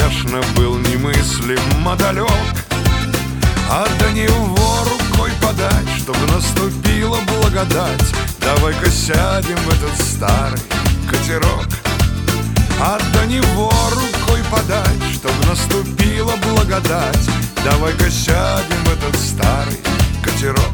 конечно, был немыслимо далек. А до него рукой подать, чтобы наступила благодать. Давай-ка сядем в этот старый катерок. А до него рукой подать, чтобы наступила благодать. Давай-ка сядем в этот старый катерок.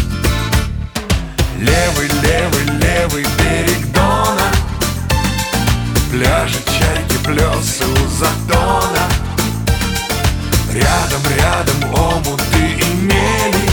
Левый, левый, левый берег Дона, пляжи, чайки, плесы у затона. Рядом, рядом омуты и мели,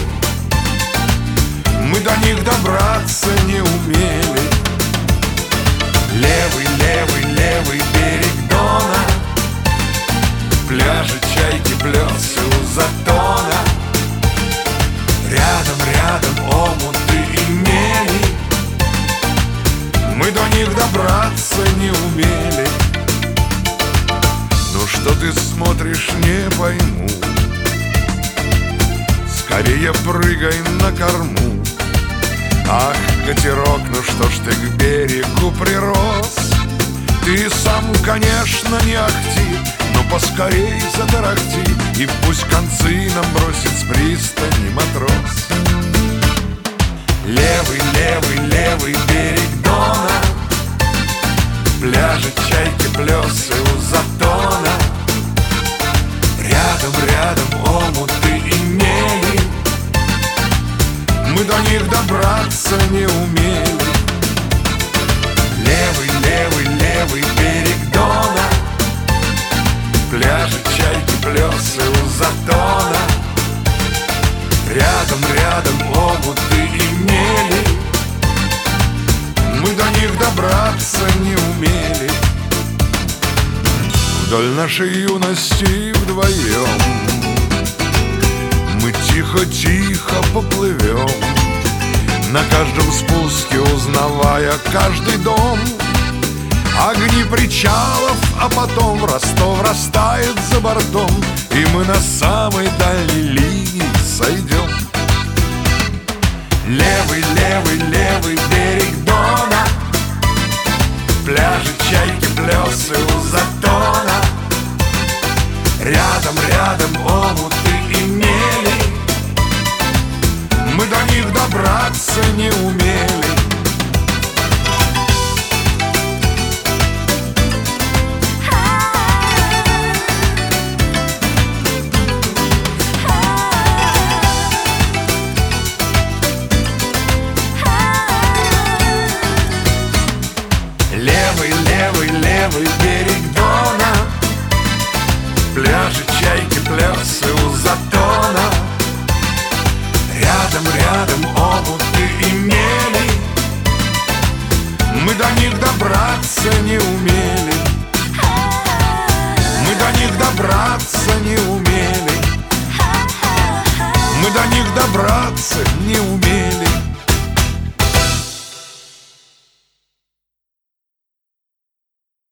мы до них добраться не умели. Левый, левый, левый берег Дона, пляжи, чайки, плесы у затона. Рядом, рядом омуты и мели, мы до них добраться не умели. Ну что ты смотришь, не пойму, скорее прыгай на корму. Ах, катерок, ну что ж ты к берегу прирос? Ты сам, конечно, не ахти, но поскорей затарахти, и пусть концы нам бросит с пристани матрос. Левый, левый, левый берег Дона, пляжи, чайки, плесы у затона. Рядом, рядом омуты и мели, мы до них добраться не умели. Левый, левый, левый берег Дона, пляжи, чайки, плесы у затона. Рядом, рядом омуты и мели, мы до них добраться не умели. Вдоль нашей юности вдвоем мы тихо-тихо поплывем, на каждом спуске узнавая каждый дом. Огни причалов, а потом в Ростов растает за бортом, и мы на самой дальней линии сойдем. Левый, левый, левый берег Дона, пляжи, чайки, плесы у затона. Рядом, рядом омуты и мели, мы до них добраться не умели.